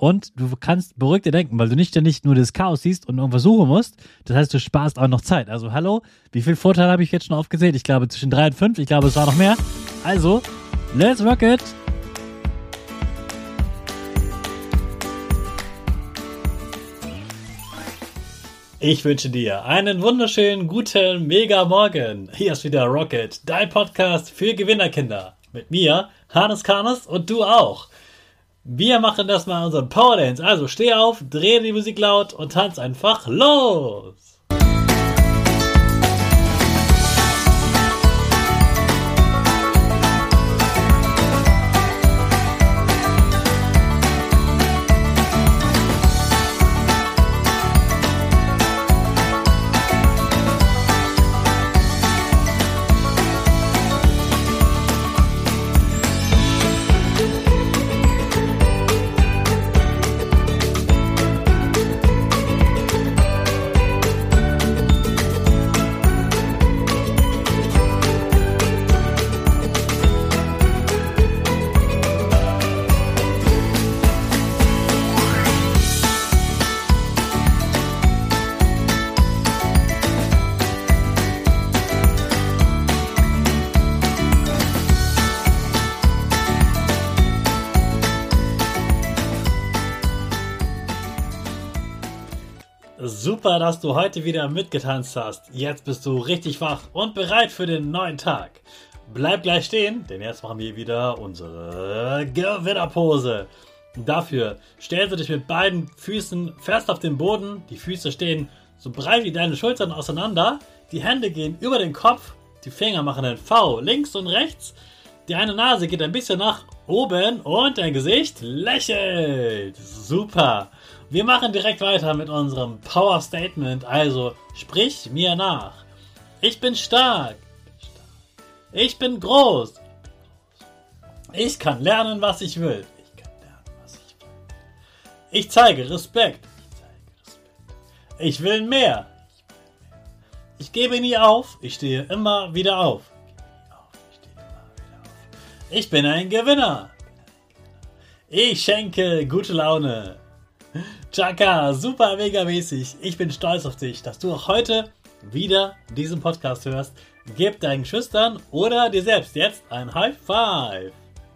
Und du kannst beruhigt dir denken, weil du nicht ständig nur das Chaos siehst und irgendwas suchen musst. Das heißt, du sparst auch noch Zeit. Also hallo, wie viel Vorteile habe ich jetzt schon aufgezählt? Ich glaube zwischen 3 und 5. Ich glaube, es war noch mehr. Also, let's rock it! Ich wünsche dir einen wunderschönen, guten, mega Morgen. Hier ist wieder Rocket, dein Podcast für Gewinnerkinder. Mit mir, Hannes Karnes und du auch. Wir machen das mal unseren Power Dance. Also steh auf, dreh die Musik laut und tanz einfach los. Super, dass du heute wieder mitgetanzt hast. Jetzt bist du richtig wach und bereit für den neuen Tag. Bleib gleich stehen, denn jetzt machen wir wieder unsere Gewinnerpose. Dafür stellst du dich mit beiden Füßen fest auf den Boden. Die Füße stehen so breit wie deine Schultern auseinander. Die Hände gehen über den Kopf. Die Finger machen ein V links und rechts. Die eine Nase geht ein bisschen nach oben und dein Gesicht lächelt. Super. Wir machen direkt weiter mit unserem Power Statement. Also sprich mir nach. Ich bin stark. Ich bin groß. Ich kann lernen, was ich will. Ich zeige Respekt. Ich will mehr. Ich gebe nie auf. Ich stehe immer wieder auf. Ich bin ein Gewinner. Ich schenke gute Laune. Chaka, super mega mäßig. Ich bin stolz auf dich, dass du auch heute wieder diesen Podcast hörst. Gib deinen Geschwistern oder dir selbst jetzt ein High Five.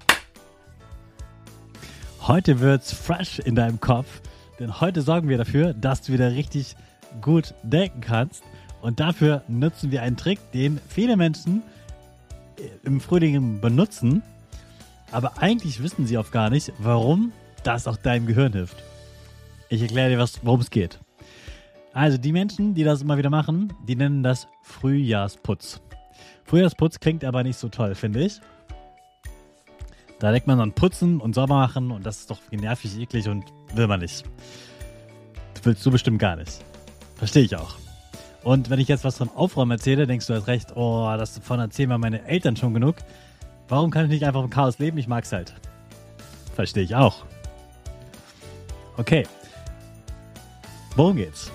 Heute wird's fresh in deinem Kopf, denn heute sorgen wir dafür, dass du wieder richtig gut denken kannst. Und dafür nutzen wir einen Trick, den viele Menschen im Frühling benutzen, aber eigentlich wissen sie oft gar nicht, warum das auch deinem Gehirn hilft. Ich erkläre dir, worum es geht. Also die Menschen, die das immer wieder machen, die nennen das Frühjahrsputz. Frühjahrsputz klingt aber nicht so toll, finde ich. Da denkt man an Putzen und sauber machen und das ist doch nervig, eklig und will man nicht. Das willst du bestimmt gar nicht. Verstehe ich auch. Und wenn ich jetzt was von Aufräumen erzähle, denkst du hast recht, oh, davon erzählen mir meine Eltern schon genug. Warum kann ich nicht einfach im Chaos leben? Ich mag's halt. Verstehe ich auch. Okay. Worum geht's?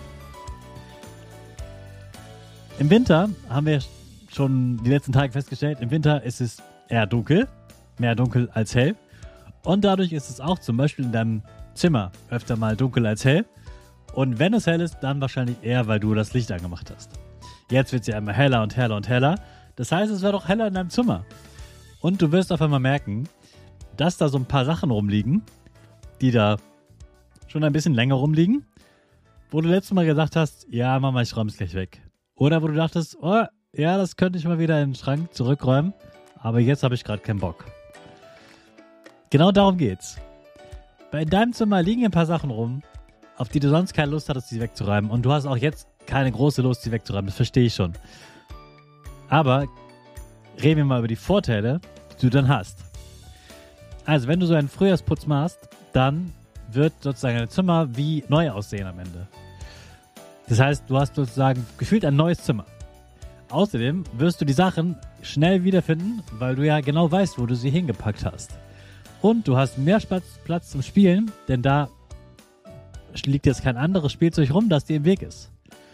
Im Winter haben wir schon die letzten Tage festgestellt, im Winter ist es eher dunkel, mehr dunkel als hell. Und dadurch ist es auch zum Beispiel in deinem Zimmer öfter mal dunkel als hell. Und wenn es hell ist, dann wahrscheinlich eher, weil du das Licht angemacht hast. Jetzt wird es ja immer heller und heller und heller. Das heißt, es wird auch heller in deinem Zimmer. Und du wirst auf einmal merken, dass da so ein paar Sachen rumliegen, die da schon ein bisschen länger rumliegen, wo du letztes Mal gesagt hast, ja Mama, ich räume es gleich weg. Oder wo du dachtest, oh, ja, das könnte ich mal wieder in den Schrank zurückräumen, aber jetzt habe ich gerade keinen Bock. Genau darum geht's. In deinem Zimmer liegen ein paar Sachen rum, auf die du sonst keine Lust hattest, sie wegzuräumen. Und du hast auch jetzt keine große Lust, sie wegzuräumen, das verstehe ich schon. Aber reden wir mal über die Vorteile, die du dann hast. Also, wenn du so einen Frühjahrsputz machst, dann wird sozusagen dein Zimmer wie neu aussehen am Ende. Das heißt, du hast sozusagen gefühlt ein neues Zimmer. Außerdem wirst du die Sachen schnell wiederfinden, weil du ja genau weißt, wo du sie hingepackt hast. Und du hast mehr Platz zum Spielen, denn da liegt jetzt kein anderes Spielzeug rum, das dir im Weg ist.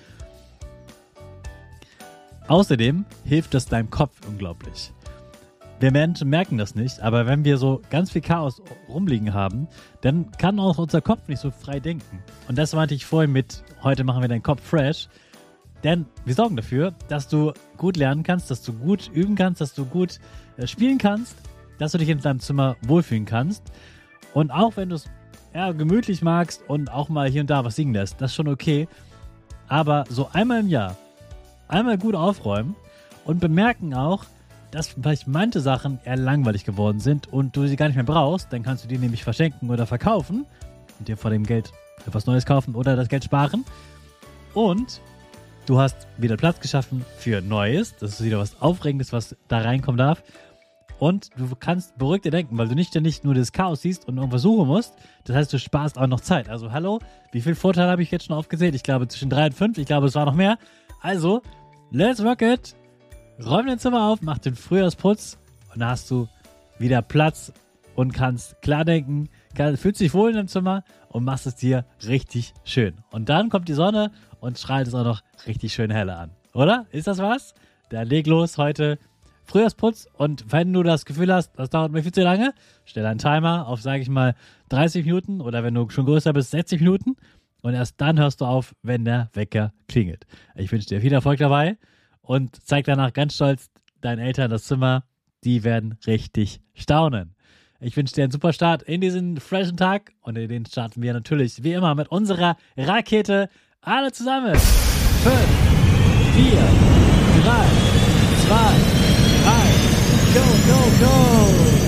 Außerdem hilft das deinem Kopf unglaublich. wir Menschen merken das nicht, aber wenn wir so ganz viel Chaos rumliegen haben, dann kann auch unser Kopf nicht so frei denken. Und das meinte ich vorhin mit, heute machen wir deinen Kopf fresh. Denn wir sorgen dafür, dass du gut lernen kannst, dass du gut üben kannst, dass du gut spielen kannst, dass du dich in deinem Zimmer wohlfühlen kannst. Und auch wenn du es gemütlich magst und auch mal hier und da was singen lässt, das ist schon okay. Aber so einmal im Jahr, einmal gut aufräumen und bemerken auch, dass vielleicht manche Sachen eher langweilig geworden sind und du sie gar nicht mehr brauchst, dann kannst du die nämlich verschenken oder verkaufen und dir vor dem Geld etwas Neues kaufen oder das Geld sparen. Und du hast wieder Platz geschaffen für Neues. Das ist wieder was Aufregendes, was da reinkommen darf. Und du kannst beruhigter denken, weil du nicht nur das Chaos siehst und irgendwas suchen musst. Das heißt, du sparst auch noch Zeit. Also hallo, wie viel Vorteile habe ich jetzt schon aufgezählt? Ich glaube zwischen 3 und 5. Ich glaube, es war noch mehr. Also, let's rock it. Räum dein Zimmer auf, mach den Frühjahrsputz und dann hast du wieder Platz und kannst klar denken, fühlst dich wohl in deinem Zimmer und machst es dir richtig schön. Und dann kommt die Sonne und strahlt es auch noch richtig schön helle an. Oder? Ist das was? Dann leg los heute Frühjahrsputz und wenn du das Gefühl hast, das dauert mir viel zu lange, stell einen Timer auf, sage ich mal, 30 Minuten oder wenn du schon größer bist, 60 Minuten und erst dann hörst du auf, wenn der Wecker klingelt. Ich wünsche dir viel Erfolg dabei. Und zeig danach ganz stolz deinen Eltern das Zimmer. Die werden richtig staunen. Ich wünsche dir einen super Start in diesen freshen Tag. Und in den starten wir natürlich wie immer mit unserer Rakete. Alle zusammen. 5, 4, 3, 2, 1. Go, go, go.